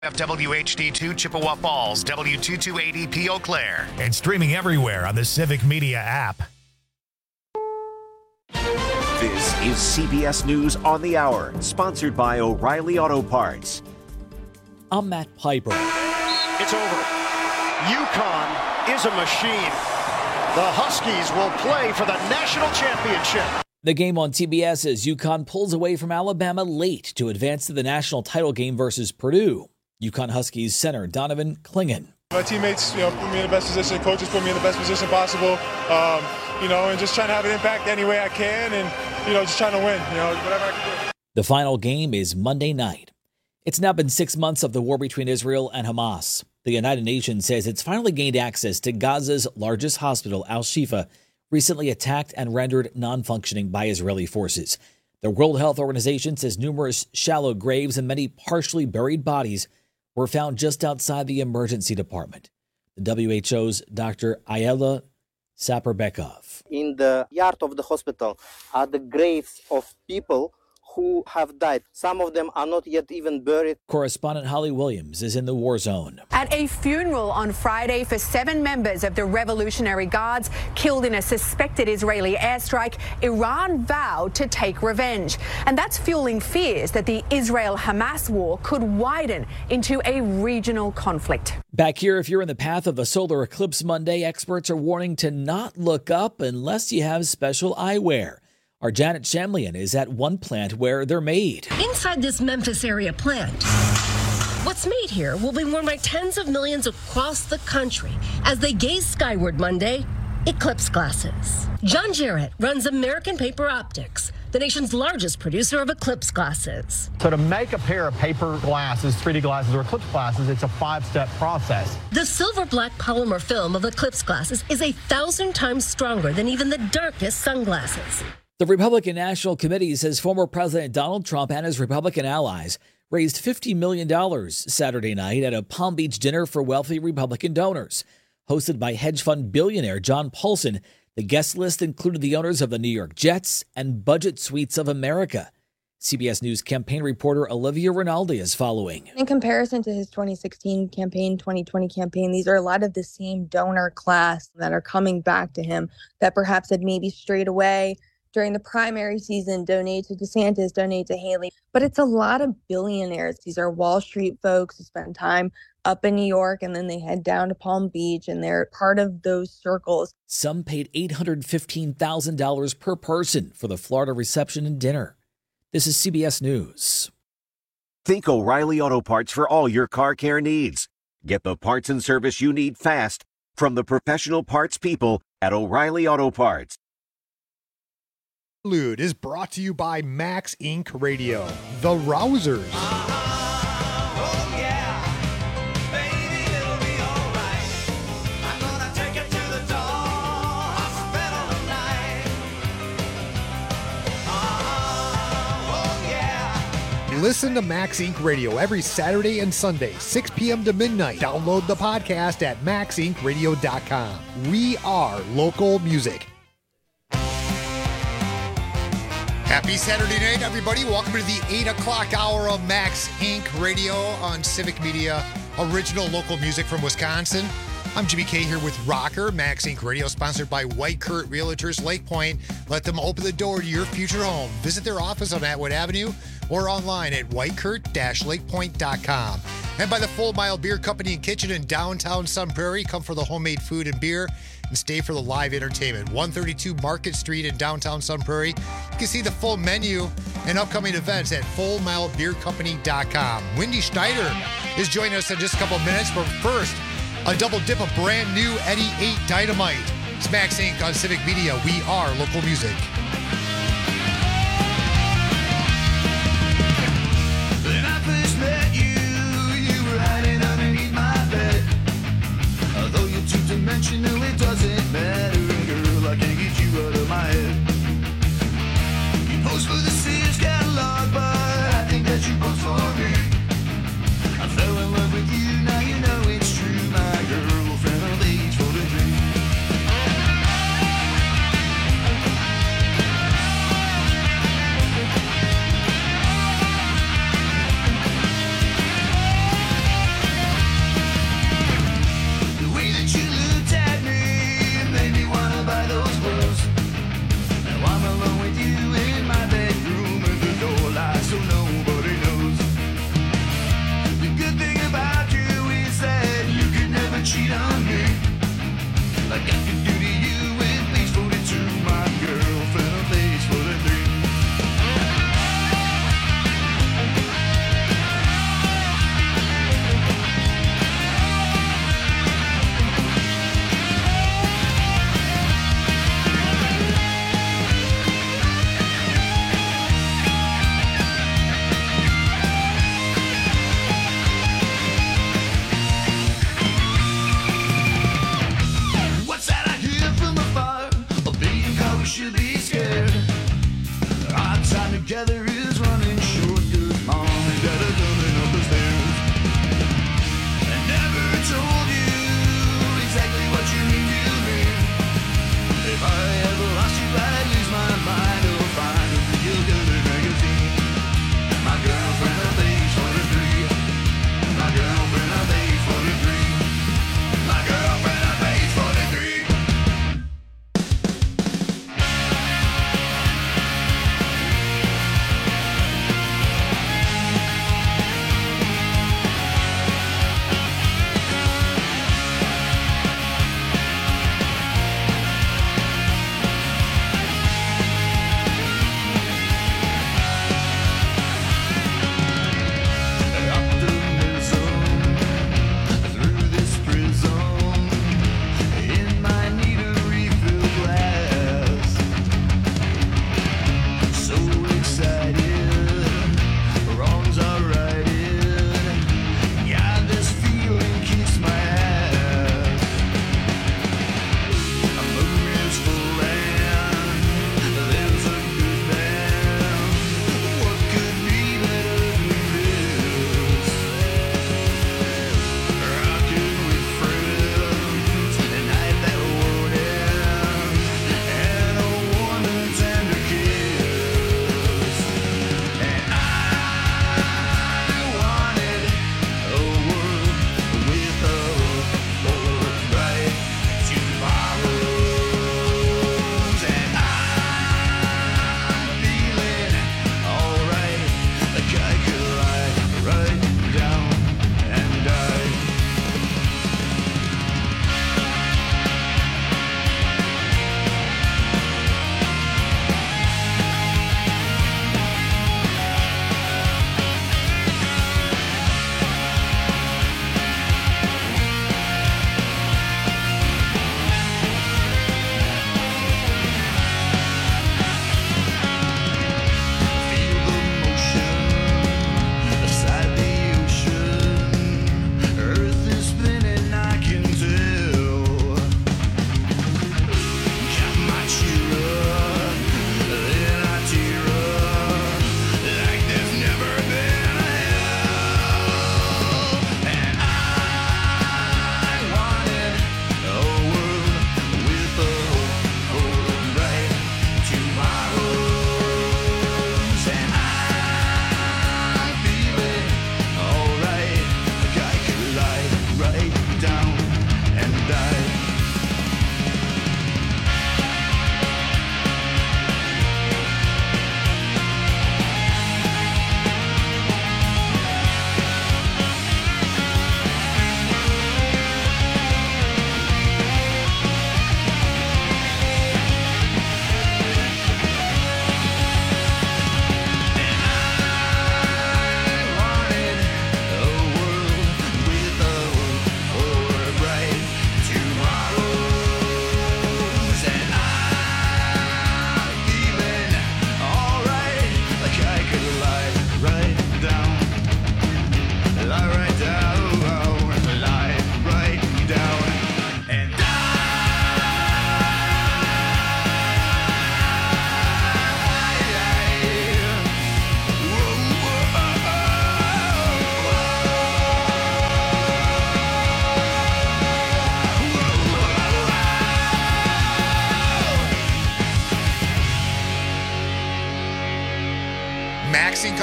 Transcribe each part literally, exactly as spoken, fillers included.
W H D two Chippewa Falls, W two two eight zero P Eau Claire, and streaming everywhere on the Civic Media app. This is C B S News on the Hour, sponsored by O'Reilly Auto Parts. I'm Matt Piper. It's over. UConn is a machine. The Huskies will play for the national championship. The game on T B S as UConn pulls away from Alabama late to advance to the national title game versus Purdue. UConn Huskies center Donovan Clingan. My teammates, you know, put me in the best position. Coaches put me in the best position possible. Um, you know, and just trying to have an impact any way I can, and you know, just trying to win. You know, whatever I can do. The final game is Monday night. It's now been six months of the war between Israel and Hamas. The United Nations says it's finally gained access to Gaza's largest hospital, Al-Shifa, recently attacked and rendered non-functioning by Israeli forces. The World Health Organization says numerous shallow graves and many partially buried bodies were found just outside the emergency department. The W H O's Doctor Ayala Saperbekov. In the yard of the hospital are the graves of people who have died. Some of them are not yet even buried. Correspondent Holly Williams is in the war zone. At a funeral on Friday for seven members of the Revolutionary Guards killed in a suspected Israeli airstrike, Iran vowed to take revenge. And that's fueling fears that the Israel-Hamas war could widen into a regional conflict. Back here, if you're in the path of a solar eclipse Monday, experts are warning to not look up unless you have special eyewear. Our Janet Shamlian is at one plant where they're made. Inside this Memphis area plant, what's made here will be worn by tens of millions across the country as they gaze skyward Monday, eclipse glasses. John Jarrett runs American Paper Optics, the nation's largest producer of eclipse glasses. So to make a pair of paper glasses, three D glasses, or eclipse glasses, it's a five-step process. The silver-black polymer film of eclipse glasses is a thousand times stronger than even the darkest sunglasses. The Republican National Committee says former President Donald Trump and his Republican allies raised fifty million dollars Saturday night at a Palm Beach dinner for wealthy Republican donors. Hosted by hedge fund billionaire John Paulson, the guest list included the owners of the New York Jets and Budget Suites of America. C B S News campaign reporter Olivia Rinaldi is following. In comparison to his twenty sixteen campaign, twenty twenty campaign, these are a lot of the same donor class that are coming back to him that perhaps had maybe strayed away during the primary season, donate to DeSantis, donate to Haley. But it's a lot of billionaires. These are Wall Street folks who spend time up in New York and then they head down to Palm Beach and they're part of those circles. Some paid eight hundred fifteen thousand dollars per person for the Florida reception and dinner. This is C B S News. Think O'Reilly Auto Parts for all your car care needs. Get the parts and service you need fast from the professional parts people at O'Reilly Auto Parts. Lude is brought to you by Max Incorporated. Radio, The Rousers. Oh, yeah. Baby, it'll be all right. I'm gonna take it to the door. Hospital tonight. Oh, yeah. Listen to Max Incorporated. Radio every Saturday and Sunday, six p.m. to midnight. Download the podcast at max inc radio dot com. We are local music. Happy Saturday night, everybody. Welcome to the eight o'clock hour of Max Incorporated. Radio on Civic Media, original local music from Wisconsin. I'm Jimmy K here with Rocker, Max Incorporated. Radio, sponsored by White Kurt Realtors Lake Point. Let them open the door to your future home. Visit their office on Atwood Avenue or online at white kurt dash lake point dot com. And by the Full Mile Beer Company and Kitchen in downtown Sun Prairie. Come for the homemade food and beer and stay for the live entertainment. one thirty-two Market Street in downtown Sun Prairie. You can see the full menu and upcoming events at full mile beer company dot com. Wendy Schneider is joining us in just a couple of minutes. But first, a double dip of brand new Eddie eight Dynamite. It's Max Incorporated on Civic Media. We are local music. When I first met you, you were hiding underneath my bed. Although you're two-dimensional, it doesn't matter, girl. I can't get you out of my head. You pose for the Sears catalog, but I think that you pose for me. I fell in love with you, now you know it's true, my girlfriend of age for the dream.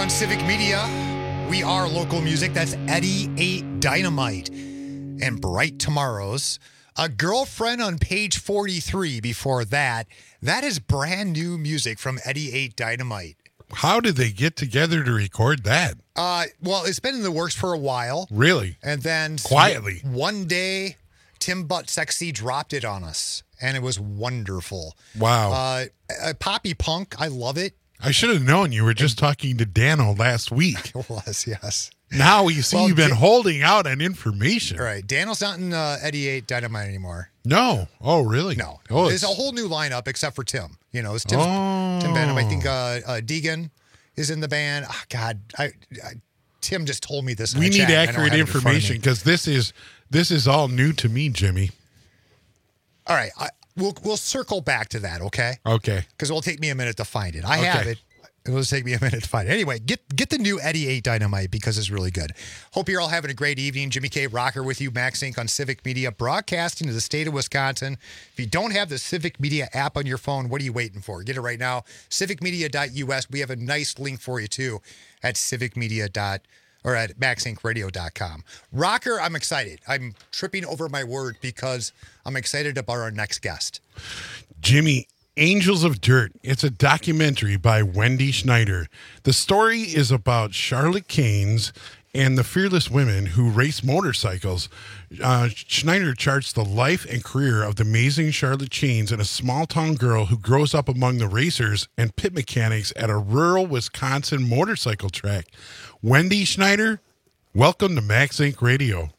on Civic Media. We are local music. That's Eddie eight Dynamite and Bright Tomorrows. A Girlfriend on page forty-three before that. That is brand new music from Eddie eight Dynamite. How did they get together to record that? Uh, well, it's been in the works for a while. Really? And then quietly, one day, Tim Butt Sexy dropped it on us, and it was wonderful. Wow. Uh, uh, poppy punk, I love it. I should have known you were just talking to Dano last week. It was, yes. Now you see Well, you've been Dan- holding out on information. All right, Daniel's not in uh, Eddie eight Dynamite anymore. No. Oh, really? No. Oh, There's it's- a whole new lineup except for Tim. You know, it's Tim's, Oh. Tim Benham. I think uh, uh, Deegan is in the band. Oh, God, I, I Tim just told me this. in we the need chat. I don't accurate have it in front of me. information because this is this is all new to me, Jimmy. All right, I, we'll we'll circle back to that, okay? Okay. Because it'll take me a minute to find it. I Okay. have it. It'll just take me a minute to find it. Anyway, get get the new Eddie eight Dynamite because it's really good. Hope you're all having a great evening. Jimmy K. Rocker with you, Max Inc on Civic Media, broadcasting to the state of Wisconsin. If you don't have the Civic Media app on your phone, what are you waiting for? Get it right now. civic media dot U S. We have a nice link for you, too, at civic media. Or at max inc radio dot com. Rocker, I'm excited. I'm tripping over my word because I'm excited about our next guest. Jimmy, Angels of Dirt. It's a documentary by Wendy Schneider. The story is about Charlotte Caines and the fearless women who race motorcycles. Uh, Schneider charts the life and career of the amazing Charlotte Caines, and a small-town girl who grows up among the racers and pit mechanics at a rural Wisconsin motorcycle track. Wendy Schneider, welcome to Max Inc Radio.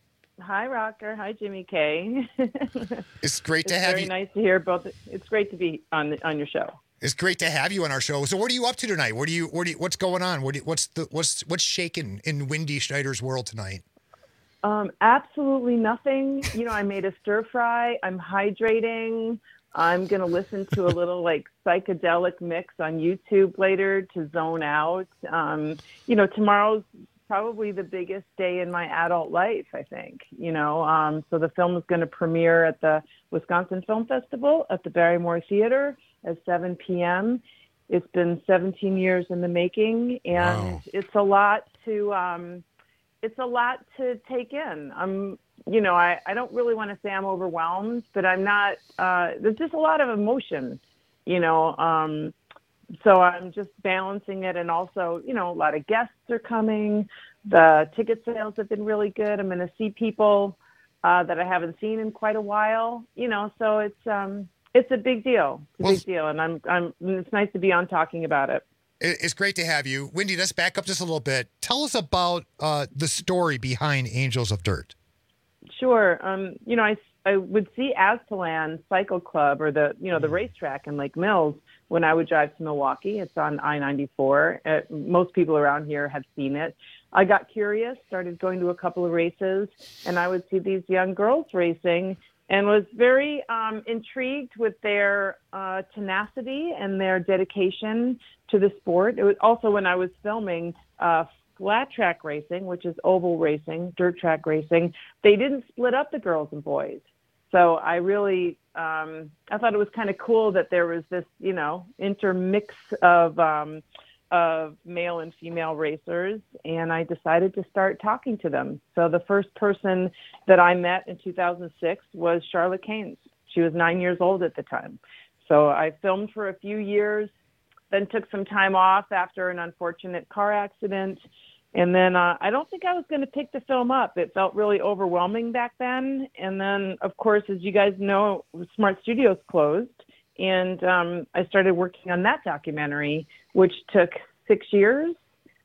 Hi, Rocker. Hi, Jimmy K. It's great to it's have very you. nice to hear both. It's great to be on the, on your show. It's great to have you on our show. So, what are you up to tonight? What do you? What do you, What's going on? What do you, what's the what's what's shaking in Wendy Schneider's world tonight? Um, absolutely nothing. You know, I made a stir fry. I'm hydrating. I'm going to listen to a little like psychedelic mix on YouTube later to zone out. Um, you know, tomorrow's probably the biggest day in my adult life, I think, you know. Um, so the film is going to premiere at the Wisconsin Film Festival at the Barrymore Theater at seven p.m. It's been seventeen years in the making, and Wow. it's a lot to um, it's a lot to take in. I'm, you know, I, I don't really want to say I'm overwhelmed, but I'm not. Uh, there's just a lot of emotion, you know. Um, so I'm just balancing it, and also, you know, a lot of guests are coming. The ticket sales have been really good. I'm going to see people uh, that I haven't seen in quite a while, you know. So it's um, it's a big deal. It's a Well, big deal, and I'm I'm. It's nice to be on talking about it. It- It's great to have you, Wendy. Let's back up just a little bit. Tell us about uh, the story behind Angels of Dirt. Sure. Um, you know, I, I would see Aztalan Cycle Club or the, you know, the racetrack in Lake Mills when I would drive to Milwaukee. It's on I ninety-four. Uh, most people around here have seen it. I got curious, started going to a couple of races, and I would see these young girls racing and was very um, intrigued with their uh, tenacity and their dedication to the sport. It was also when I was filming uh, flat track racing, which is oval racing, dirt track racing, they didn't split up the girls and boys. So I really, um, I thought it was kind of cool that there was this, you know, intermix of, um, of male and female racers, and I decided to start talking to them. So the first person that I met in two thousand six was Charlotte Caines. She was nine years old at the time. So I filmed for a few years, then took some time off after an unfortunate car accident. And then uh, I don't think I was going to pick the film up. It felt really overwhelming back then. And then, of course, as you guys know, Smart Studios closed. And um, I started working on that documentary, which took six years.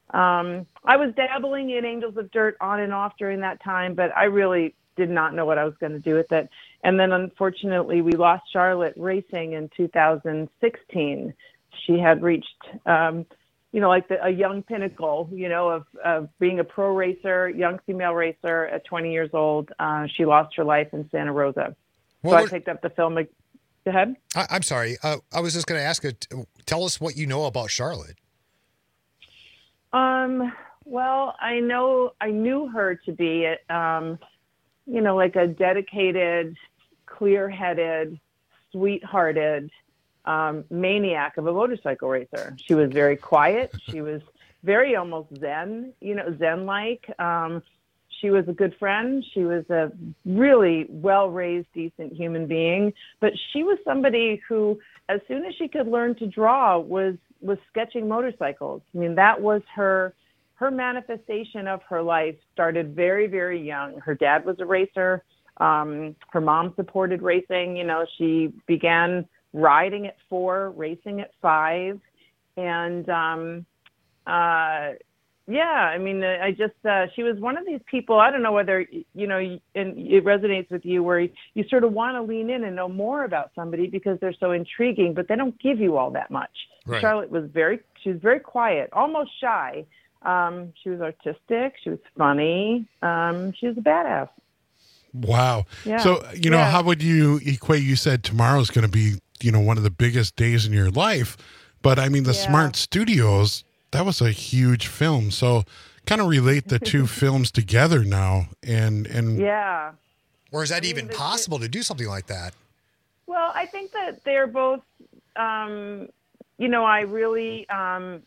Um, I was dabbling in Angels of Dirt on and off during that time, but I really did not know what I was going to do with it. And then, unfortunately, we lost Charlotte racing in two thousand sixteen. She had reached, um, you know, like the, a young pinnacle, you know, of, of being a pro racer, young female racer at twenty years old. Uh, she lost her life in Santa Rosa. Well, so I what- picked up the film. Go ahead. I, I'm sorry. Uh, I was just going to ask you, tell us what you know about Charlotte. Um, well, I know, I knew her to be, um, you know, like a dedicated, clear-headed, sweet-hearted um, maniac of a motorcycle racer. She was very quiet. She was very almost zen, you know, zen-like. Um, she was a good friend. She was a really well-raised, decent human being. But she was somebody who, as soon as she could learn to draw, was was sketching motorcycles. I mean, that was her her manifestation of her life. Started very, very young. Her dad was a racer. Um, her mom supported racing. You know, she began riding at four, racing at five, and um, uh, yeah, I mean, I just uh, she was one of these people. I don't know whether you know, and it resonates with you, where you, you sort of want to lean in and know more about somebody because they're so intriguing, but they don't give you all that much. Right. Charlotte was very, she was very quiet, almost shy. Um, she was artistic. She was funny. Um, she was a badass. Wow. Yeah. So, you know, Yeah. how would you equate, you said tomorrow's going to be, you know, one of the biggest days in your life, but I mean, the Yeah. Smart Studios, that was a huge film. So kind of relate the two films together now. And, and Yeah. Or is that I mean, even the- possible to do something like that? Well, I think that they're both, um, you know, I really, um,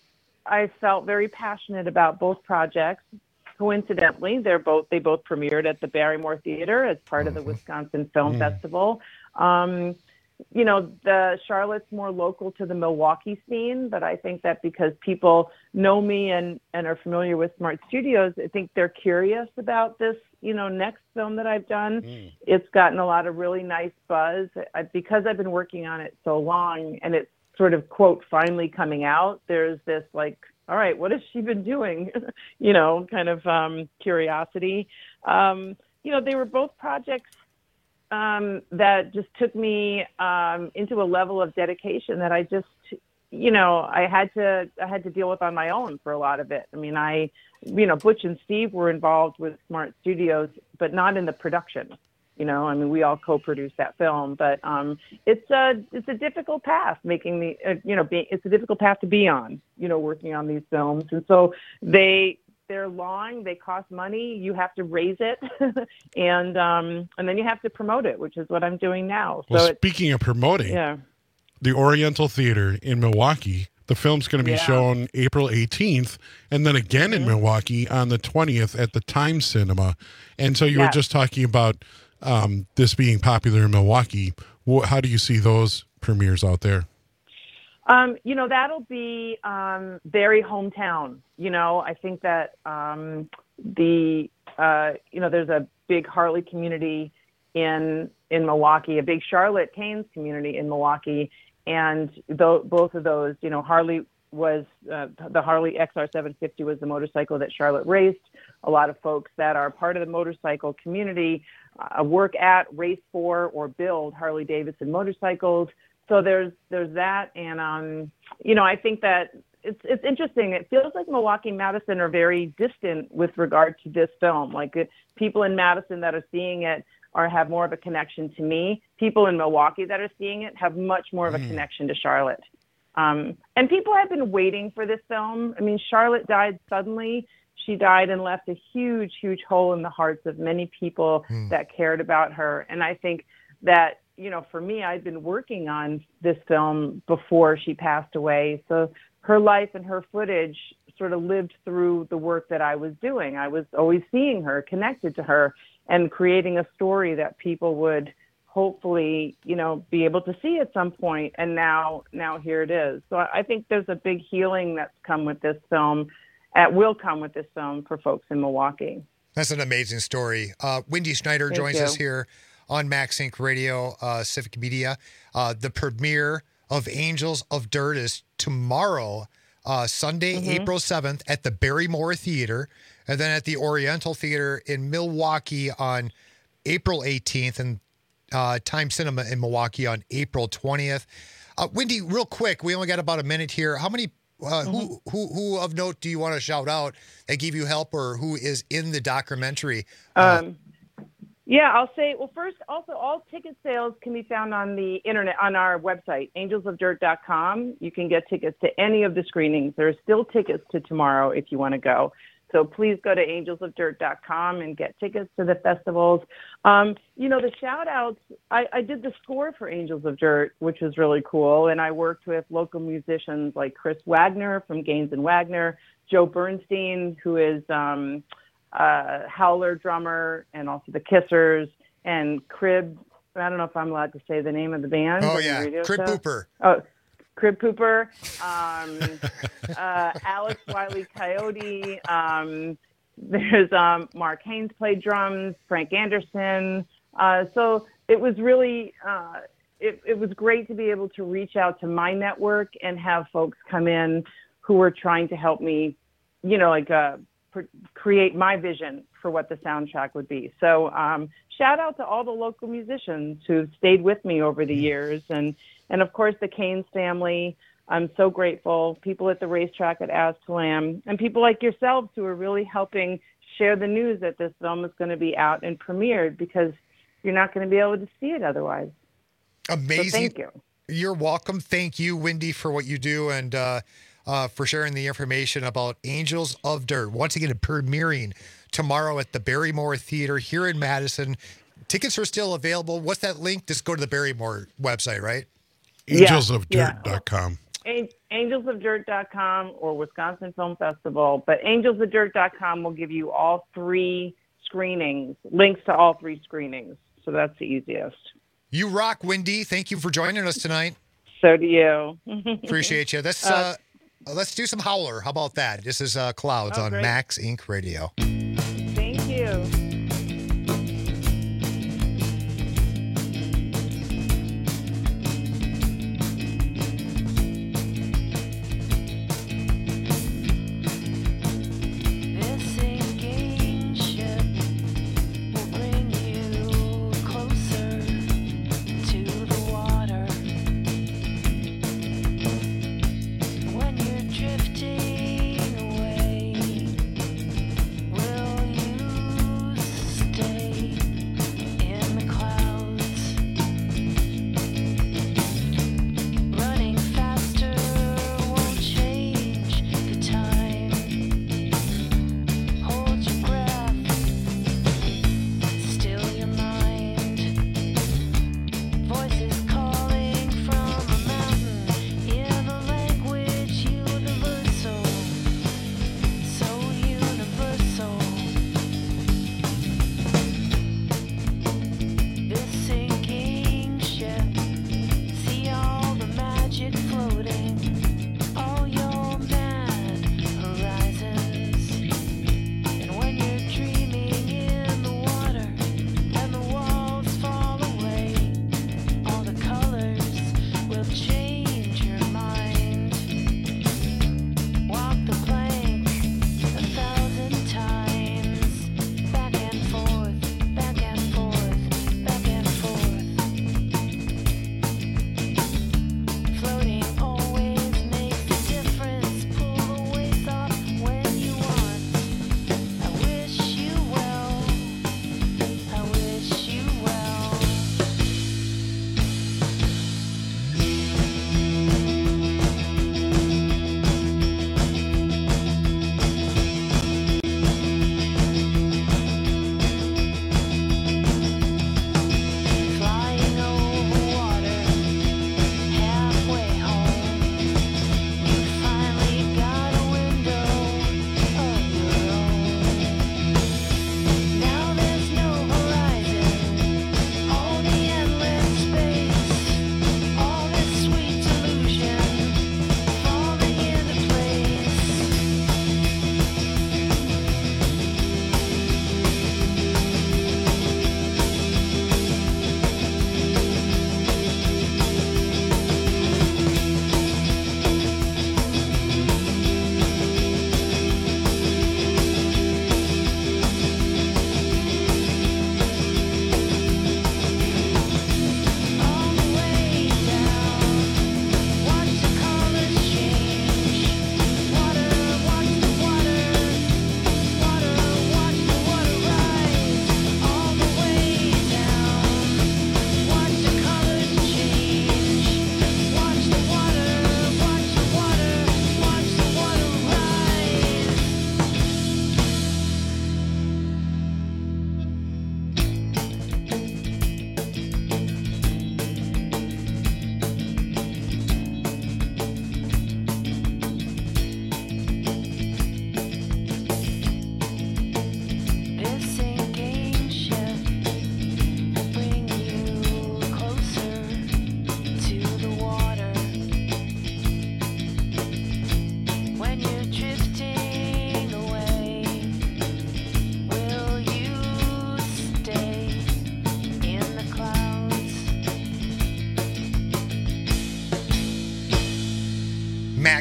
I felt very passionate about both projects. Coincidentally, they're both they both premiered at the Barrymore Theater as part of the Wisconsin Film Mm. Festival. Um, you know, the Charlotte's more local to the Milwaukee scene, but I think that because people know me and, and are familiar with Smart Studios, I think they're curious about this, you know, next film that I've done. Mm. It's gotten a lot of really nice buzz. I, because I've been working on it so long and it's sort of, quote, finally coming out, there's this like, all right, what has she been doing? you know, kind of um, curiosity. Um, you know, they were both projects um, that just took me um, into a level of dedication that I just, you know, I had to, I had to deal with on my own for a lot of it. I mean, I, you know, Butch and Steve were involved with Smart Studios, but not in the production. You know, I mean, we all co-produced that film, but um, it's a it's a difficult path making the uh, you know be, it's a difficult path to be on. You know, working on these films, and so they they're long, they cost money. You have to raise it, and um, and then you have to promote it, which is what I'm doing now. So well, it's, speaking of promoting, yeah, the Oriental Theater in Milwaukee, the film's going to be Yeah. shown April eighteenth, and then again in Milwaukee on the twentieth at the Time Cinema. And so you were Yes. just talking about um, this being popular in Milwaukee. Wh- How do you see those premieres out there? Um, you know, that'll be um, very hometown. You know, I think that um, the, uh, you know, there's a big Harley community in in Milwaukee, a big Charlotte Canes community in Milwaukee. And th- both of those, you know, Harley was, uh, the Harley X R seven fifty was the motorcycle that Charlotte raced. A lot of folks that are part of the motorcycle community uh, work at, race for, or build Harley Davidson motorcycles. So there's there's that, and um, you know, I think that it's it's interesting. It feels like Milwaukee and Madison are very distant with regard to this film. Like it, people in Madison that are seeing it are have more of a connection to me. People in Milwaukee that are seeing it have much more of a connection to Charlotte. Um, and people have been waiting for this film. I mean, Charlotte died suddenly. She died and left a huge, huge hole in the hearts of many people Mm. that cared about her. And I think that, you know, for me, I'd been working on this film before she passed away. So her life and her footage sort of lived through the work that I was doing. I was always seeing her, connected to her, and creating a story that people would hopefully, you know, be able to see at some point. And now, now here it is. So I I think there's a big healing that's come with this film, at, will come with this film for folks in Milwaukee. That's an amazing story. Uh, Wendy Schneider Thank joins you. us here on Max Inc Radio, uh, Civic Media. Uh, the premiere of Angels of Dirt is tomorrow, uh, Sunday, Mhm. April seventh at the Barrymore Theater, and then at the Oriental Theater in Milwaukee on April eighteenth, and uh, Time Cinema in Milwaukee on April twentieth. Uh, Wendy, real quick, we only got about a minute here. How many, uh, who, who, who of note do you want to shout out that gave you help, or who is in the documentary? Uh, Um, yeah, I'll say, well, first, also, all ticket sales can be found on the internet, on our website, angels of dirt dot com. You can get tickets to any of the screenings. There are still tickets to tomorrow if you want to go. So please go to angels of dirt dot com and get tickets to the festivals. Um, you know, the shout outs, I, I did the score for Angels of Dirt, which was really cool. And I worked with local musicians like Chris Wagner from Gaines and Wagner, Joe Bernstein, who is um, uh, Howler drummer, and also the Kissers, and Crib. I don't know if I'm allowed to say the name of the band. Oh, yeah. Crib show. Pooper. Oh, Crib Pooper, um, uh, Alex Wiley Coyote. Um, there's um, Mark Haynes played drums, Frank Anderson. Uh, so it was really, uh, it, it was great to be able to reach out to my network and have folks come in who were trying to help me, you know, like uh, pr- create my vision for what the soundtrack would be. So um, shout out to all the local musicians who've stayed with me over the years. And, and of course, the Canes family. I'm so grateful. People at the racetrack at Aztalan, and people like yourselves who are really helping share the news that this film is going to be out and premiered, because you're not going to be able to see it otherwise. Amazing. So thank you. You're welcome. Thank you, Wendy, for what you do, and uh, uh, for sharing the information about Angels of Dirt. Once again, premiering tomorrow at the Barrymore Theater here in Madison. Tickets are still available. What's that link? Just go to the Barrymore website, right? angels of dirt dot com. Yeah. angels of dirt dot com or Wisconsin Film Festival. But angels of dirt dot com will give you all three screenings, links to all three screenings. So that's the easiest. You rock, Wendy. Thank you for joining us tonight. So do you. Appreciate you. Let's, uh, uh, let's do some Howler. How about that? This is uh, Clouds oh, on great. Max Inc Radio. Thank you. When you're drifting away, we'll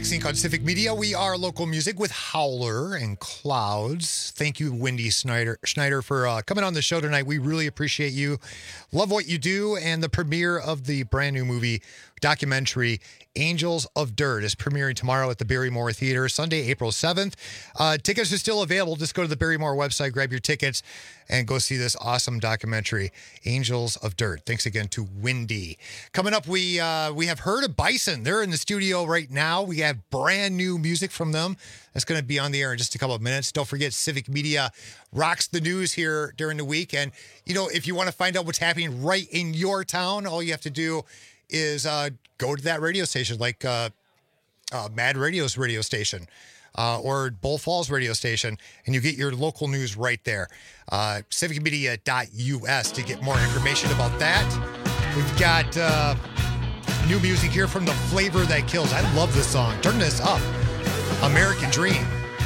Max Incorporated on Civic Media. We are local music with Howler and Clouds. Thank you, Wendy Snyder, Schneider, for uh, coming on the show tonight. We really appreciate you. Love what you do. And the premiere of the brand new movie documentary, Angels of Dirt, is premiering tomorrow at the Barrymore Theater, Sunday, April seventh. Uh, tickets are still available. Just go to the Barrymore website, grab your tickets, and go see this awesome documentary, Angels of Dirt. Thanks again to Wendy. Coming up, we uh, we have Herd of Bison. They're in the studio right now. We have brand new music from them. That's going to be on the air in just a couple of minutes. Don't forget, Civic Media rocks the news here during the week. And, you know, if you want to find out what's happening right in your town, all you have to do is uh, go to that radio station, like uh, uh, Mad Radio's radio station uh, or Bull Falls radio station, and you get your local news right there. Uh, civic media dot U S to get more information about that. We've got uh, new music here from The Flavor That Kills. I love this song. Turn this up. American Dream.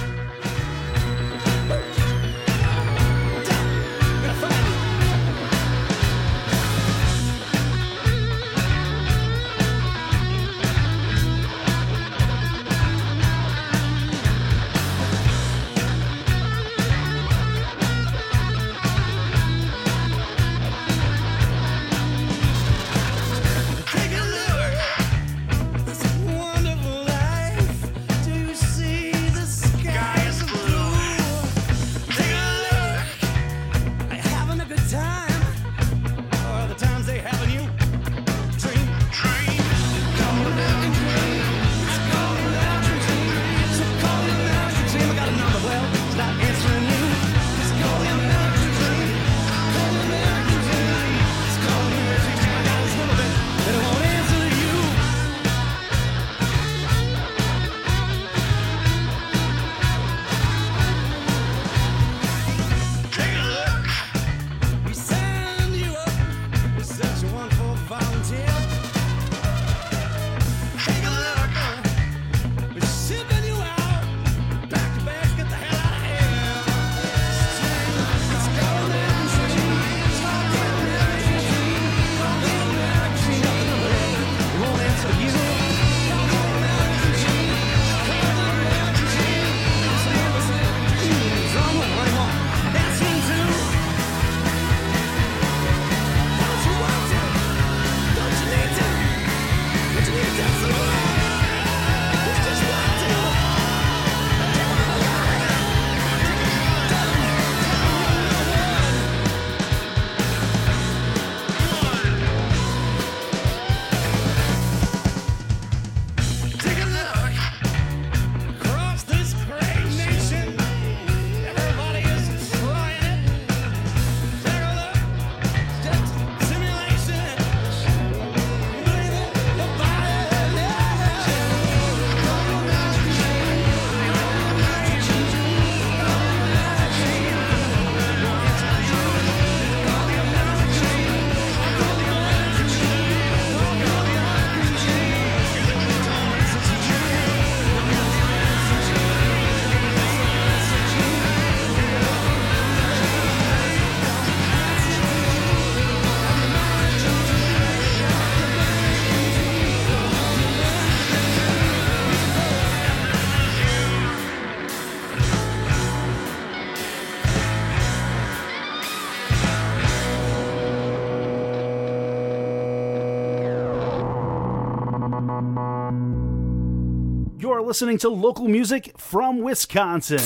You're listening to local music from Wisconsin.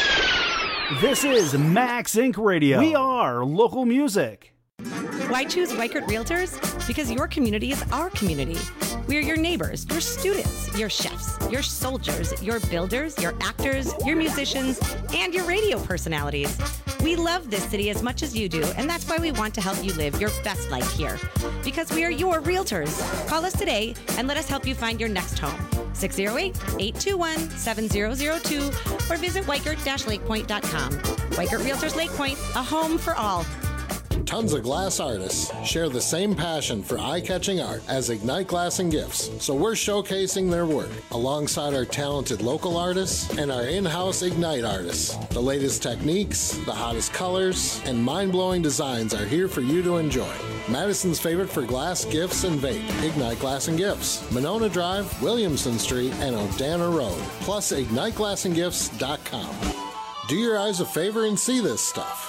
This is Max Incorporated. Radio. We are local music. Why choose Weichert Realtors? Because your community is our community. We are your neighbors, your students, your chefs, your soldiers, your builders, your actors, your musicians, and your radio personalities. We love this city as much as you do, and that's why we want to help you live your best life here. Because we are your realtors. Call us today and let us help you find your next home. six oh eight, eight two one, seven oh oh two or visit weichert dash lake point dot com. Weichert Realtors Lake Point, a home for all. Tons of glass artists share the same passion for eye-catching art as Ignite Glass and Gifts, so we're showcasing their work alongside our talented local artists and our in-house Ignite artists. The latest techniques, the hottest colors, and mind-blowing designs are here for you to enjoy. Madison's favorite for glass, gifts, and vape, Ignite Glass and Gifts. Monona Drive, Williamson Street, and O'Dana Road. Plus, ignite glass and gifts dot com. Do your eyes a favor and see this stuff.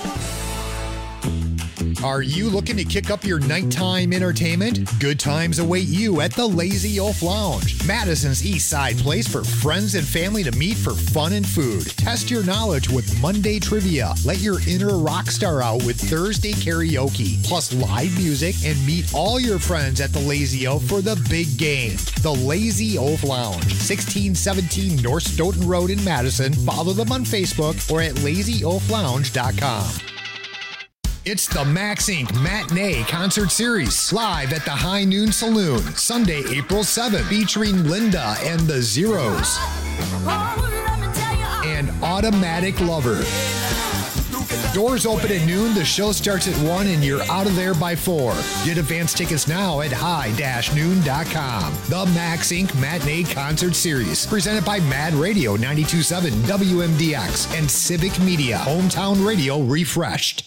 Are you looking to kick up your nighttime entertainment? Good times await you at the Lazy Oaf Lounge, Madison's East Side place for friends and family to meet for fun and food. Test your knowledge with Monday trivia. Let your inner rock star out with Thursday karaoke, plus live music, and meet all your friends at the Lazy Oaf for the big game. The Lazy Oaf Lounge, sixteen seventeen North Stoughton Road in Madison. Follow them on Facebook or at lazy oaf lounge dot com. It's the Max Incorporated. Matinee Concert Series, live at the High Noon Saloon, Sunday, April seventh, featuring Linda and the Zeros and Automatic Lover. Doors open at noon, the show starts at one, and you're out of there by four. Get advance tickets now at high dash noon dot com. The Max Incorporated. Matinee Concert Series, presented by Mad Radio ninety-two point seven W M D X and Civic Media, Hometown Radio refreshed.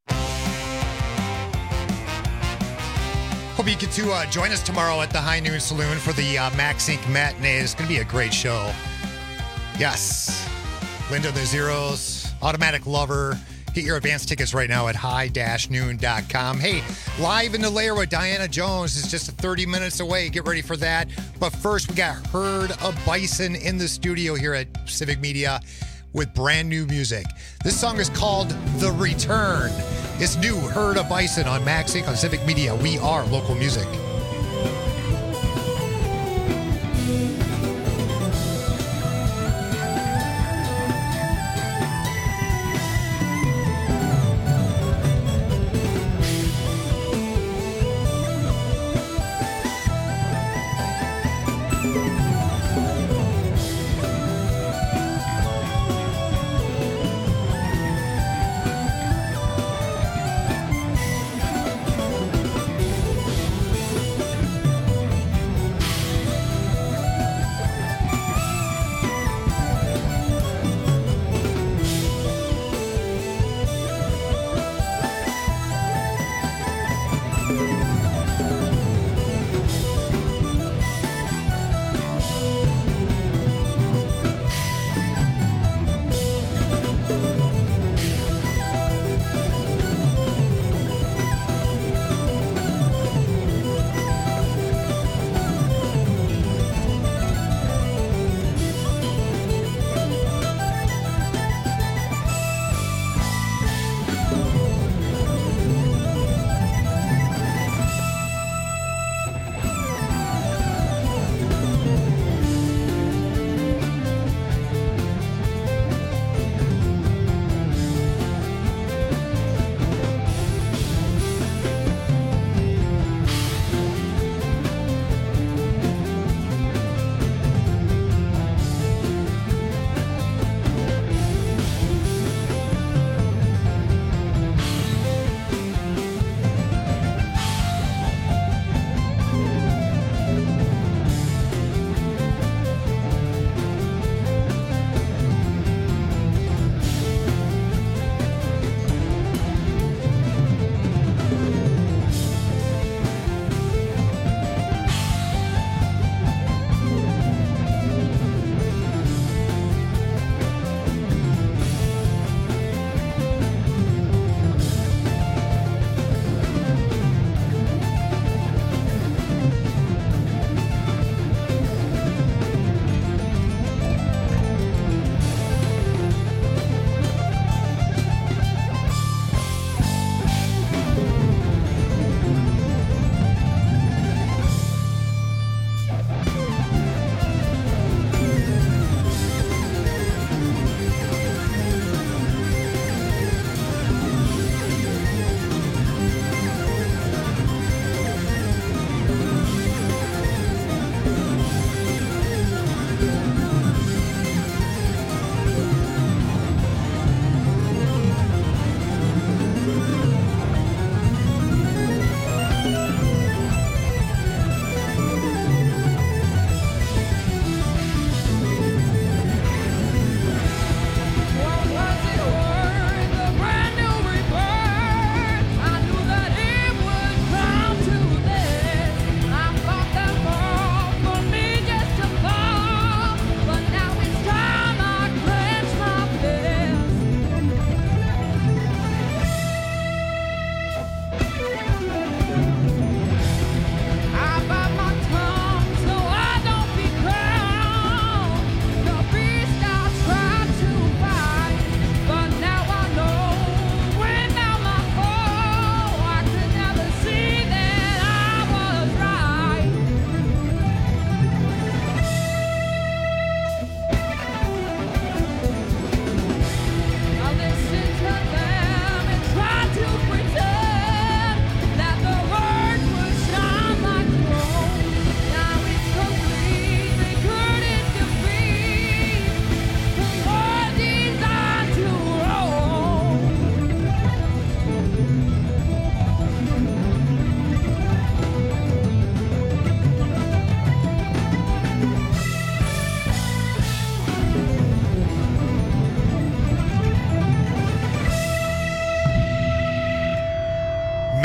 Hope you get to uh, join us tomorrow at the High Noon Saloon for the uh, Max Incorporated. Matinee. It's going to be a great show. Yes. Linda the Zeros, Automatic Lover. Get your advance tickets right now at high dash noon dot com. Hey, live in the lair with Diana Jones is just thirty minutes away. Get ready for that. But first, we got Herd of Bison in the studio here at Civic Media with brand new music. This song is called The Return. It's new, Herd of Bison on Max Incorporated on Civic Media. We are local music.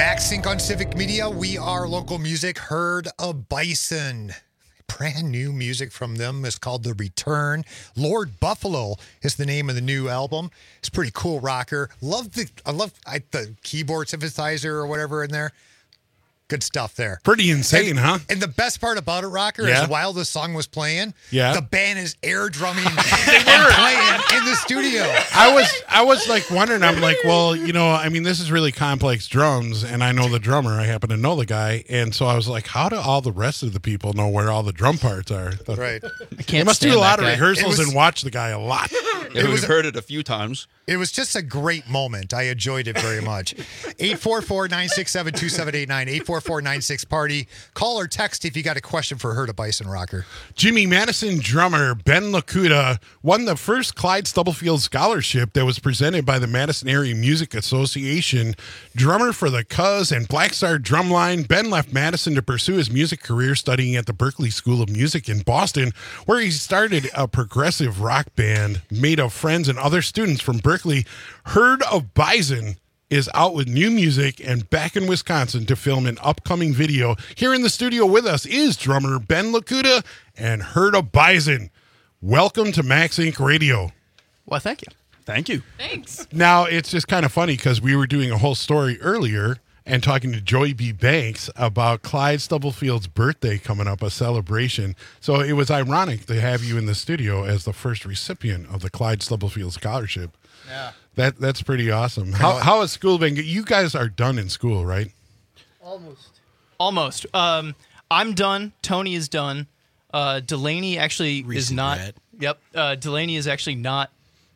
Max Sync on Civic Media. We are local music. Herd of Bison. Brand new music from them is called The Return. Lord Buffalo is the name of the new album. It's pretty cool rocker. Love the I love I, the keyboard synthesizer or whatever in there. Good stuff there. Pretty insane, and, huh? And the best part about it, Rocker, yeah. is while the song was playing, yeah. the band is air drumming and playing in the studio. I was I was like wondering, I'm like, well, you know, I mean, this is really complex drums, and I know the drummer. I happen to know the guy, and so I was like, how do all the rest of the people know where all the drum parts are? Right. I can't. They must do a lot of rehearsals was, and watch the guy a lot. Yeah, we've heard it a few times. It was just a great moment. I enjoyed it very much. eight four four, nine six seven, two seven eight nine, eight four four, nine six party. Call or text if you got a question for Herd of Bison, Rocker. Jimmy Madison drummer Ben Lakuta won the first Clyde Stubblefield Scholarship that was presented by the Madison Area Music Association. Drummer for the Cuz and Black Star Drumline, Ben left Madison to pursue his music career studying at the Berklee School of Music in Boston, where he started a progressive rock band made of friends and other students from Berklee. Herd of Bison is out with new music and back in Wisconsin to film an upcoming video. Here in the studio with us is drummer Ben Lakuta and Herd of Bison. Welcome to Max Inc Radio. Well, thank you. Thank you. Thanks. Now, it's just kind of funny because we were doing a whole story earlier and talking to Joey B. Banks about Clyde Stubblefield's birthday coming up, a celebration. So it was ironic to have you in the studio as the first recipient of the Clyde Stubblefield Scholarship. Yeah. That That's pretty awesome. How, how has school been? You guys are done in school, right? Almost. Almost. Um, I'm done. Tony is done. Uh, Delaney actually Recent is not. Grad. Yep. Uh, Delaney is actually not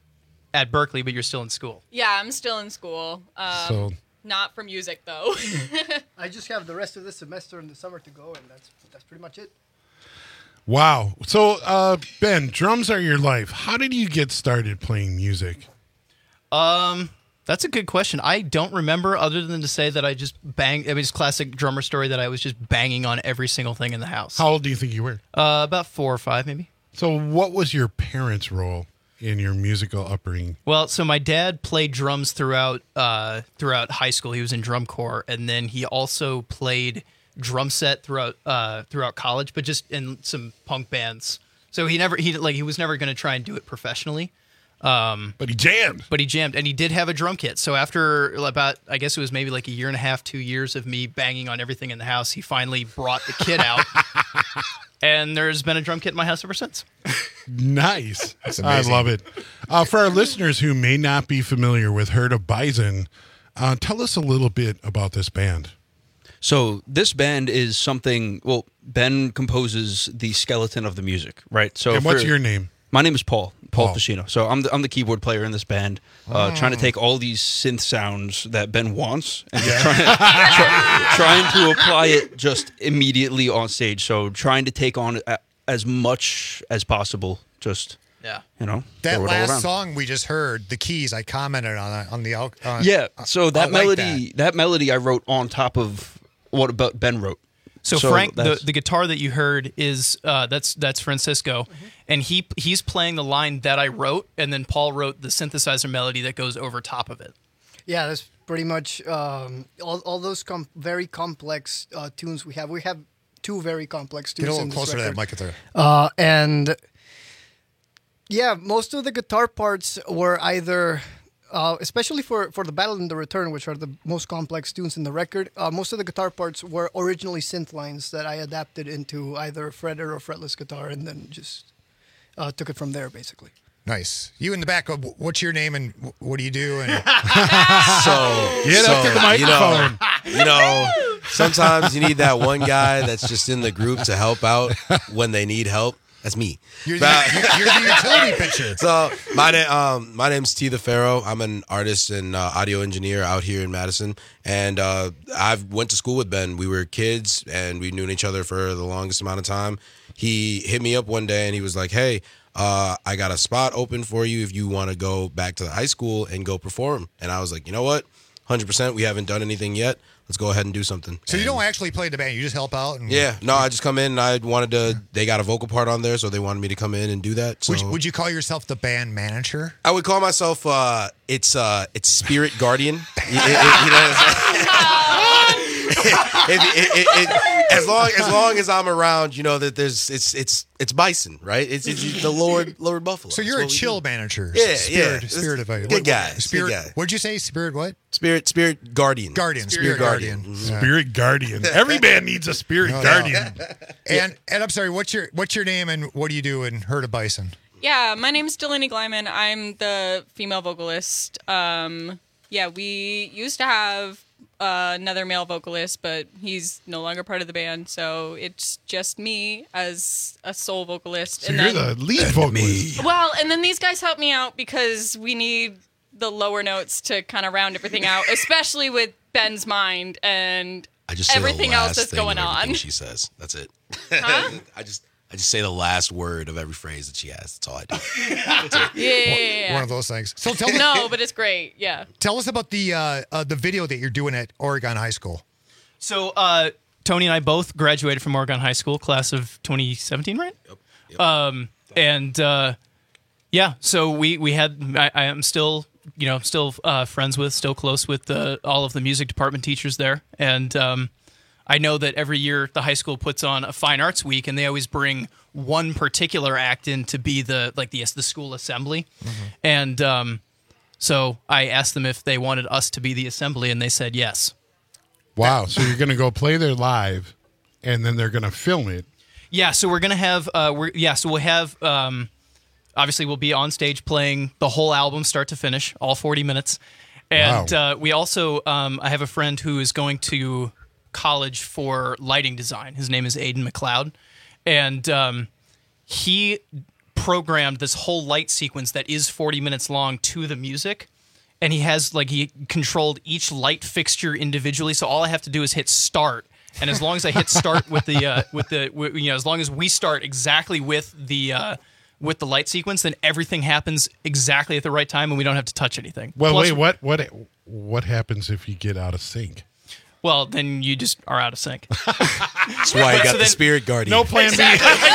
at Berklee, but you're still in school. Yeah, I'm still in school. Um, so. Not for music, though. I just have the rest of this semester and the summer to go, and that's that's pretty much it. Wow. So, uh, Ben, drums are your life. How did you get started playing music? Um, that's a good question. I don't remember, other than to say that I just banged. It was classic drummer story that I was just banging on every single thing in the house. How old do you think you were? Uh, about four or five, maybe. So, what was your parents' role in your musical upbringing? Well, so my dad played drums throughout uh, throughout high school. He was in drum corps, and then he also played drum set throughout uh, throughout college, but just in some punk bands. So he never he like he was never going to try and do it professionally. Um, but he jammed. But he jammed, and he did have a drum kit. So after about, I guess it was maybe like a year and a half, two years of me banging on everything in the house, he finally brought the kit out. And there's been a drum kit in my house ever since. Nice. I love it. Uh, for our listeners who may not be familiar with Herd of Bison, uh, tell us a little bit about this band. So this band is something, well, Ben composes the skeleton of the music, right? So and what's for, your name? My name is Paul, Paul, Paul. Ficino. So I'm the, I'm the keyboard player in this band, uh, oh. trying to take all these synth sounds that Ben wants and yeah. trying, try, trying to apply it just immediately on stage. So trying to take on as much as possible, just... Yeah, you know that last song we just heard, the keys. I commented on on the uh, yeah. So that I melody, like that. that melody, I wrote on top of what about Ben wrote. So, so Frank, the, the guitar that you heard is uh, that's that's Francisco, mm-hmm. and he he's playing the line that I wrote, and then Paul wrote the synthesizer melody that goes over top of it. Yeah, that's pretty much um, all all those com- very complex uh, tunes we have. We have two very complex tunes. Get a little in this closer record. to that mic there. Uh, and. Yeah, most of the guitar parts were either, uh, especially for, for the Battle and the Return, which are the most complex tunes in the record, uh, most of the guitar parts were originally synth lines that I adapted into either fretted or fretless guitar and then just uh, took it from there, basically. Nice. You in the back, what's your name and what do you do? And so, Get so up to the microphone. You know, you know, sometimes you need that one guy that's just in the group to help out when they need help. That's me. You're, but, the, you're, you're the utility pitcher. So my name, um, my name's T. The Pharaoh. I'm an artist and uh, audio engineer out here in Madison, and uh, I went to school with Ben. We were kids, and we knew each other for the longest amount of time. He hit me up one day, and he was like, "Hey, uh, I got a spot open for you if you want to go back to the high school and go perform." And I was like, "You know what? one hundred percent. We haven't done anything yet. Let's go ahead and do something." So and you don't actually play the band; you just help out. And yeah, no, I just come in. And I wanted to. They got a vocal part on there, so they wanted me to come in and do that. So. Would, would you call yourself the band manager? I would call myself. Uh, it's uh, it's Spirit Guardian. you, you know, it, it, it, as long as long as I'm around, you know that there's it's it's it's bison, right? It's, it's the Lord Lord Buffalo. So you're a chill manager. Yeah, spirit, yeah. Spirit of Good guy. Spirit. Good guy. What'd you say? Spirit what? Spirit Spirit Guardian. Guardian. Spirit, Spirit Guardian. Guardian. Mhm. Spirit Guardian. Every band needs a Spirit No, no. Guardian. And and I'm sorry. What's your what's your name and what do you do in Herd of Bison? Yeah, my name's Delaney Glyman. I'm the female vocalist. Um, yeah, we used to have uh, another male vocalist, but he's no longer part of the band, so it's just me as a sole vocalist. So you're the lead vocalist. Well, and then these guys help me out because we need the lower notes to kind of round everything out, especially with Ben's mind and I just say everything the last else that's thing going of everything on. She says. That's it. Huh? I just I just say the last word of every phrase that she has. That's all I do. Yeah, yeah, yeah. One of those things. So tell me. No, but it's great. Yeah. Tell us about the uh, uh, the video that you're doing at Oregon High School. So uh, Tony and I both graduated from Oregon High School, class of twenty seventeen, right? Yep. yep. Um, and uh, yeah, so we we had I, I am still you know still uh, friends with, still close with uh, all of the music department teachers there, and um, I know that every year the high school puts on a fine arts week, and they always bring one particular act in to be the like the the school assembly, mm-hmm. and um, so I asked them if they wanted us to be the assembly, and they said yes. Wow. So you're going to go play there live, and then they're going to film it. Yeah. So we're gonna have uh, we're yeah. So we'll have um, obviously we'll be on stage playing the whole album start to finish, all forty minutes, and Wow. uh, we also um, I have a friend who is going to college for lighting design. His name is Aiden McLeod, and um, he programmed this whole light sequence that is forty minutes long to the music, and he has like he controlled each light fixture individually. So all I have to do is hit start, and as long as I hit start with the uh, with the with, you know as long as we start exactly with the uh, with the light sequence, then everything happens exactly at the right time, and we don't have to touch anything. Well, Plus- wait, what what what happens if you get out of sync? Well, then you just are out of sync. That's why I got So the then- Spirit Guardian. No plan B.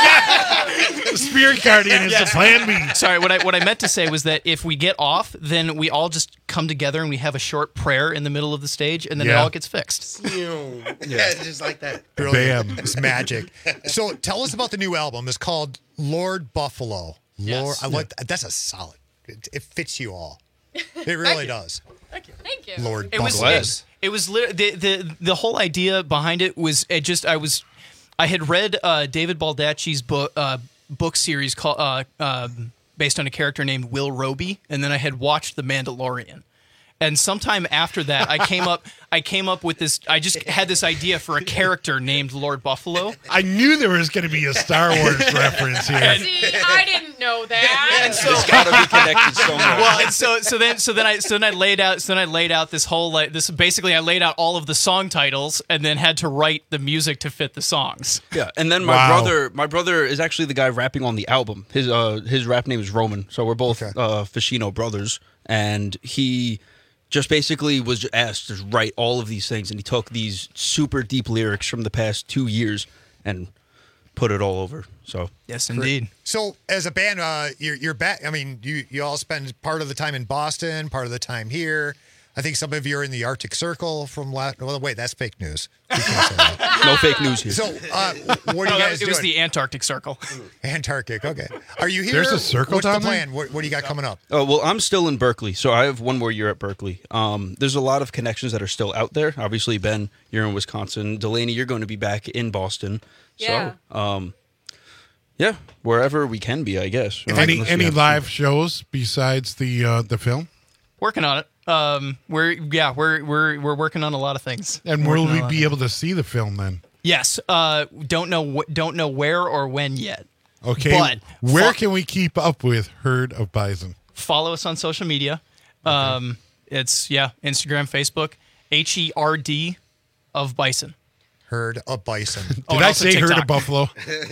The Spirit Guardian is the plan B. Sorry, what I what I meant to say was that if we get off, then we all just come together and we have a short prayer in the middle of the stage, and then it Yeah. all gets fixed. Yeah, just like that. Brilliant. Bam. It's magic. So tell us about the new album. It's called Lord Buffalo. Lord, Yes. I like that's a solid. It, it fits you all. It really does. Thank you. Thank you. Lord It was Buffalo. it, it was lit- the the the whole idea behind it was it just I was I had read uh, David Baldacci's book uh, book series called uh, uh, based on a character named Will Roby, and then I had watched The Mandalorian. And sometime after that, I came up. I came up with this. I just had this idea for a character named Lord Buffalo. I knew there was going to be a Star Wars reference here. See, I didn't know that. And so It's got to be connected somewhere. well, and so so then so then I so then I laid out so then I laid out this whole like this basically I laid out all of the song titles and then had to write the music to fit the songs. Yeah, and then my Wow. brother, my brother is actually the guy rapping on the album. His uh, his rap name is Roman, so we're both Okay. uh, Ficino brothers, and he just basically was asked to write all of these things, and he took these super deep lyrics from the past two years and put it all over. So Yes, indeed. So as a band, uh, you're, you're back. I mean, you you all spend part of the time in Boston, part of the time here. I think some of you are in the Arctic Circle from last. Well, wait, that's fake news. You can't say that. no fake news here. So, uh, what are No, you that- guys it was doing? the Antarctic Circle. Antarctic. Okay. Are you here? There's a circle What's down the there? plan? What, what do you got coming up? Oh, well, I'm still in Berkeley, so I have one more year at Berkeley. Um, there's a lot of connections that are still out there. Obviously, Ben, you're in Wisconsin. Delaney, you're going to be back in Boston. Yeah. So, um, yeah, wherever we can be, I guess. Uh, Any unless we any have- live shows besides the uh, the film? Working on it. Um, we're yeah, we're we're we're working on a lot of things. And Working will on we a lot be of- able to see the film then? Yes. Uh, don't know wh- don't know where or when yet. Okay. But where fo- can we keep up with Herd of Bison? follow us on social media. Um, it's yeah, Instagram, Facebook, H E R D of Bison. Herd of Bison. Did Oh, and I also say Herd TikTok. of Buffalo?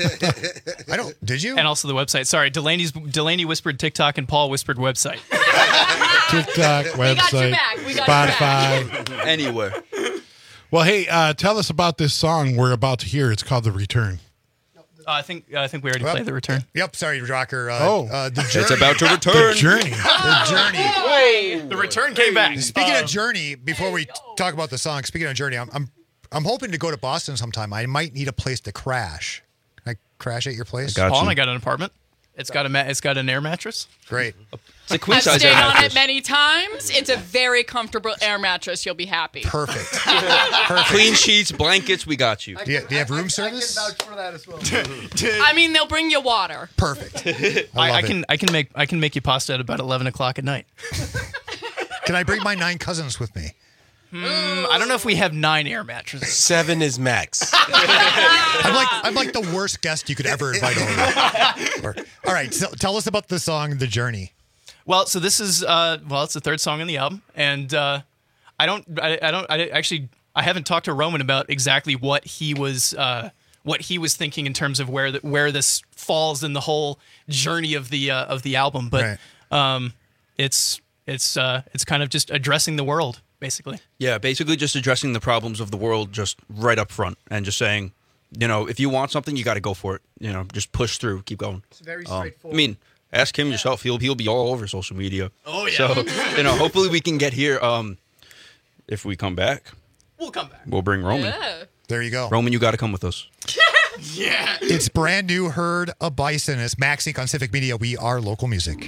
I don't. Did you? And also the website. Sorry, Delaney's Delaney whispered TikTok and Paul whispered website. TikTok, got website, your back. We got your Spotify. Anywhere. Well, hey, uh, tell us about this song we're about to hear. It's called The Return. Uh, I think I think we already Well, played the return. Yep. Sorry, Rocker. Uh, Oh. uh, the journey. It's about to The return. Journey. The journey. The return came back. Speaking of Journey, before we talk about the song, speaking of Journey, I'm, I'm I'm hoping to go to Boston sometime. I might need a place to crash. Can I crash at your place? Paul and I got an apartment. It's got a ma- it's got an air mattress. Great. It's a queen I've size stayed air on mattress. it many times. It's a very comfortable air mattress. You'll be happy. Perfect. Clean sheets, blankets, we got you. Do you, do you have room service? I can vouch for that as well. I mean, they'll bring you water. Perfect. I, love I it. can I can make I can make you pasta at about eleven o'clock at night. Can I bring my nine cousins with me? Mm, I don't know if we have nine air mattresses. Seven is max. I'm like I'm like the worst guest you could ever invite over. All right, so tell us about the song "The Journey." Well, so this is uh, well, it's the third song on the album, and uh, I don't, I, I don't, I actually, I haven't talked to Roman about exactly what he was, uh, what he was thinking in terms of where the, where this falls in the whole journey of the uh, of the album, but um, it's it's uh, it's kind of just addressing the world, basically. Yeah, basically just addressing the problems of the world just right up front and just saying, you know, if you want something, you got to go for it. You know, just push through, keep going. It's very Um, straightforward. I mean, ask him yourself. He'll he'll be all over social media. Oh, yeah. So you know, hopefully we can get here. Um, if we come back, We'll come back. we'll bring Roman. Yeah. There you go. Roman, you got to come with us. Yeah. It's brand new. Herd a Bison. It's Max Inc on Civic Media. We are local music.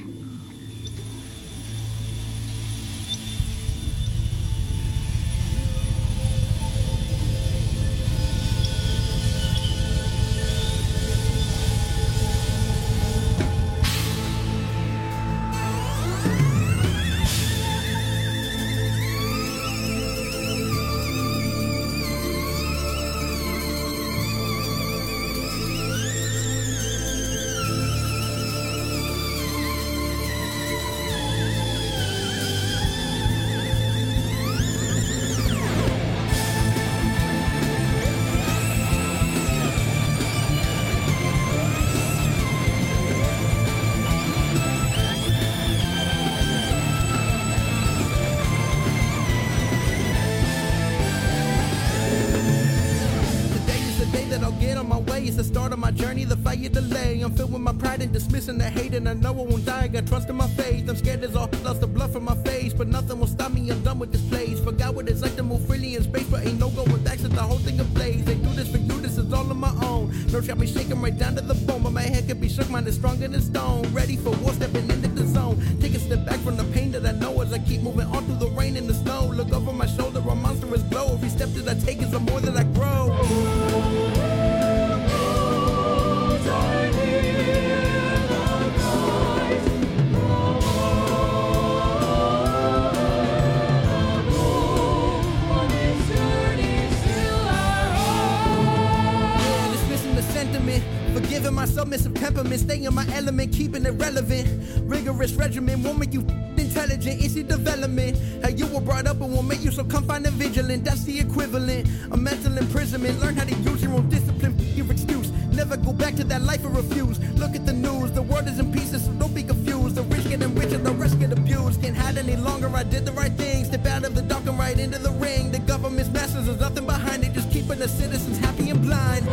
Today is the day that I'll get on my way. It's the start of my journey, the fire delay. I'm filled with my pride and dismissing the hate, and I know I won't die. I got trust in my faith. I'm scared as all lost the blood from my face, but nothing will stop me. I'm done with this place. Forgot what it's like to move freely in space, but ain't no going back since the whole thing ablaze. They do this for you, this is all on my own. Nerves got me shaking right down to the bone, but my head can be shook, mine is stronger than stone. Ready for war, stepping into the zone. Take a step back from the pain that I know as I keep moving on through the rain and the snow. Look over my shoulder, a monstrous glow. Every step that I take is the more that I grow. Yeah, dismissing the sentiment, forgiving my submissive temperament, staying in my element, keeping it relevant. Rigorous regimen won't make you intelligent, it's your development. How you were brought up and won't make you so confined and vigilant. That's the equivalent of mental imprisonment. Learn how to use your own discipline, your excuse. Never go back to that life or refuse. Look at the news, the world is in pieces, so don't be confused. The rich getting richer, the rest get abused. Can't hide any longer, I did the right thing. Step out of the dark and right into the ring. The government's masters, there's nothing behind it, just keeping the citizens happy and blind.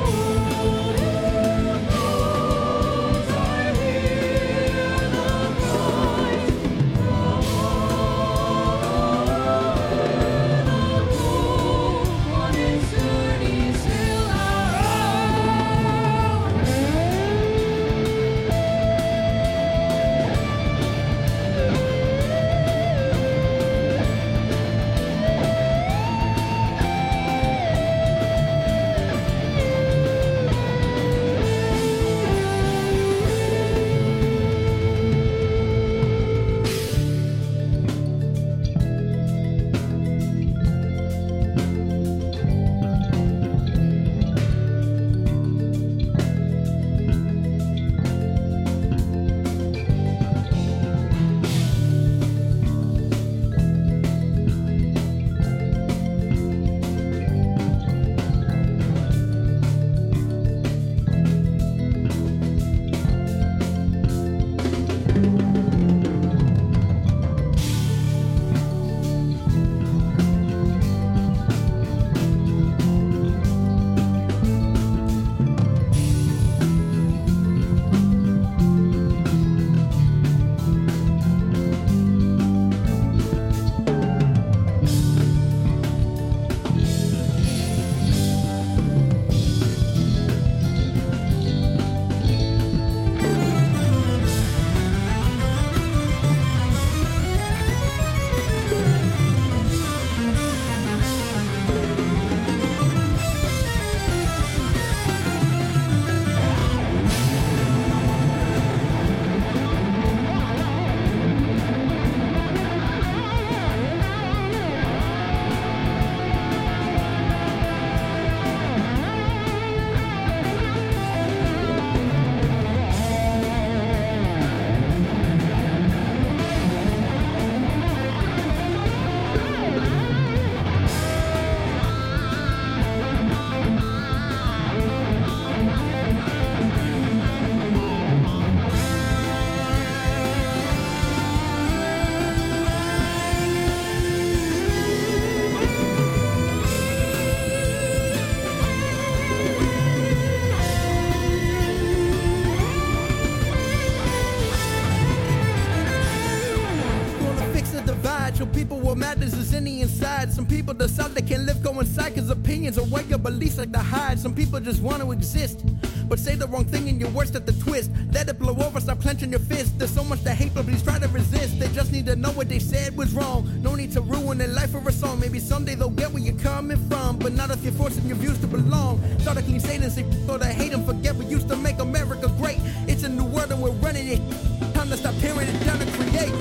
matters is in the inside. Some people decide they can't live, go inside, cause opinions are what your beliefs like to hide. Some people just want to exist, but say the wrong thing and you're worse at the twist. Let it blow over, stop clenching your fist. There's so much to hate, but please try to resist. They just need to know what they said was wrong. No need to ruin their life for a song. Maybe someday they'll get where you're coming from, but not if you're forcing your views to belong. Start a clean state and say go to hate and forget what used to make America great. It's a new world and we're running it. Time to stop tearing it down and create.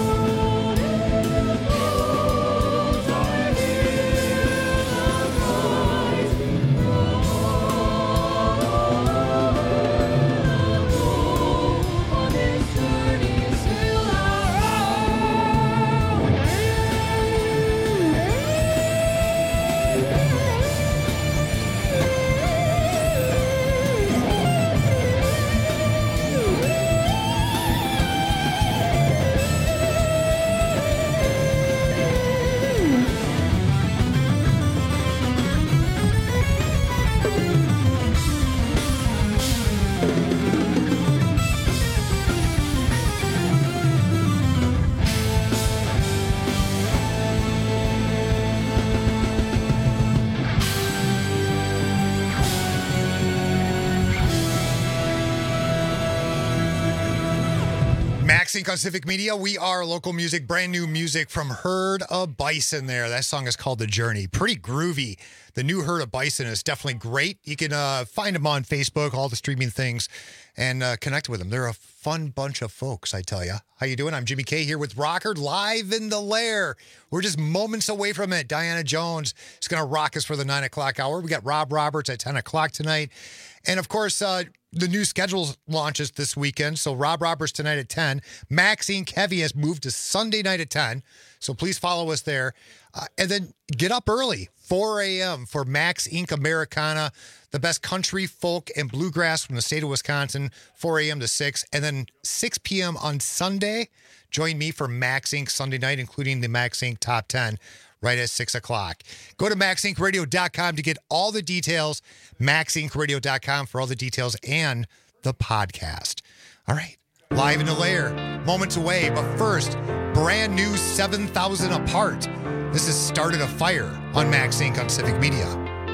Sync on Civic Media. We are local music, brand new music from Herd of Bison there. That song is called The Journey. Pretty groovy. The new Herd of Bison is definitely great. You can uh, find them on Facebook, all the streaming things, and uh, connect with them. They're a fun bunch of folks, I tell you. How you doing? I'm Jimmy K here with Rocker, live in the lair. We're just moments away from it. Diana Jones is going to rock us for the nine o'clock hour. We got Rob Roberts at ten o'clock tonight. And, of course, uh, the new schedule launches this weekend. So Rob Roberts tonight at ten. Max Incorporated Heavy has moved to Sunday night at ten. So please follow us there. Uh, and then get up early, four a.m. for Max Incorporated Americana, the best country, folk, and bluegrass from the state of Wisconsin, four a.m. to six. And then six p.m. on Sunday, join me for Max Incorporated Sunday night, including the Max Incorporated Top ten. Right at six o'clock. Go to max inc radio dot com to get all the details. max inc radio dot com for all the details and the podcast. All right. Live in the lair. Moments away. But first, brand new seven thousand Apart. This is Started a Fire on Max Incorporated on Civic Media.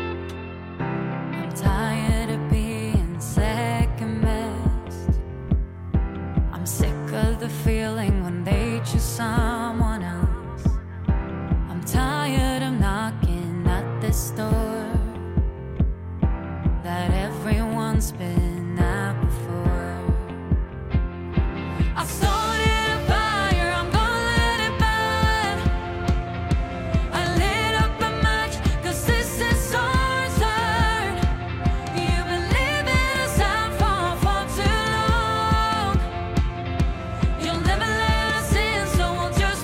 I'm tired of being second best. I'm sick of the feeling when they choose someone else. Tired of knocking at this door that everyone's been at before. I started a fire, I'm gonna let it burn. I lit up a match, cause this is our turn. You've been living us out for far too long. You'll never let us in, so we'll just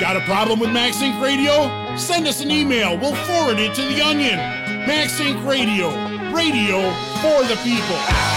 Got a problem with Max Inc Radio? Send us an email. We'll forward it to the Onion. Max Inc Radio. Radio for the people.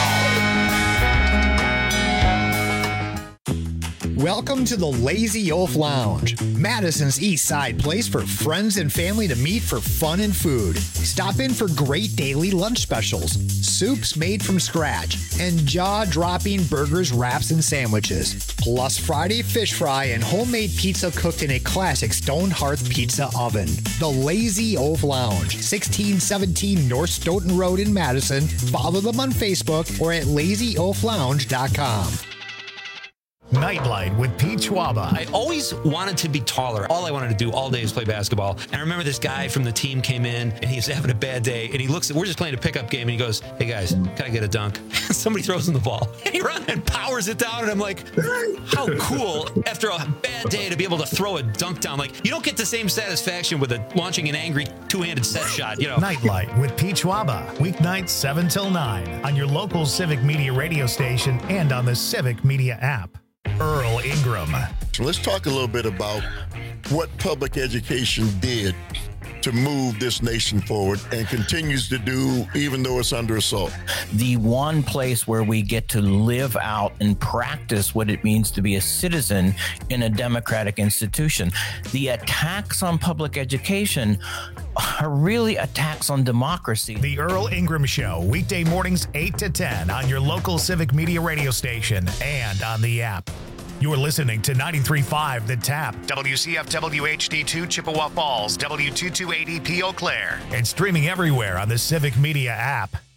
Welcome to the Lazy Wolf Lounge, Madison's East Side place for friends and family to meet for fun and food. Stop in for great daily lunch specials, soups made from scratch, and jaw-dropping burgers, wraps, and sandwiches. Plus Friday fish fry and homemade pizza cooked in a classic stone hearth pizza oven. The Lazy Wolf Lounge, sixteen seventeen North Stoughton Road in Madison. Follow them on Facebook or at lazy wolf lounge dot com. Nightlight with Pete Schwaba. I always wanted to be taller. All I wanted to do all day is play basketball. And I remember this guy from the team came in and he's having a bad day. And he looks at, we're just playing a pickup game. And he goes, hey guys, can I get a dunk? Somebody throws him the ball. And he runs and powers it down. And I'm like, how cool after a bad day to be able to throw a dunk down. Like, you don't get the same satisfaction with a, launching an angry two-handed set shot, you know. Nightlight with Pete Schwaba. Weeknights seven till nine on your local Civic Media radio station and on the Civic Media app. Earl Ingram. So let's talk a little bit about what public education did to move this nation forward and continues to do even though it's under assault. The one place where we get to live out and practice what it means to be a citizen in a democratic institution. The attacks on public education are really attacks on democracy. The Earl Ingram Show, weekday mornings eight to ten on your local Civic Media radio station and on the app. You're listening to ninety-three point five The Tap, W C F W H D two Chippewa Falls, W two two eighty P Eau Claire, and streaming everywhere on the Civic Media app.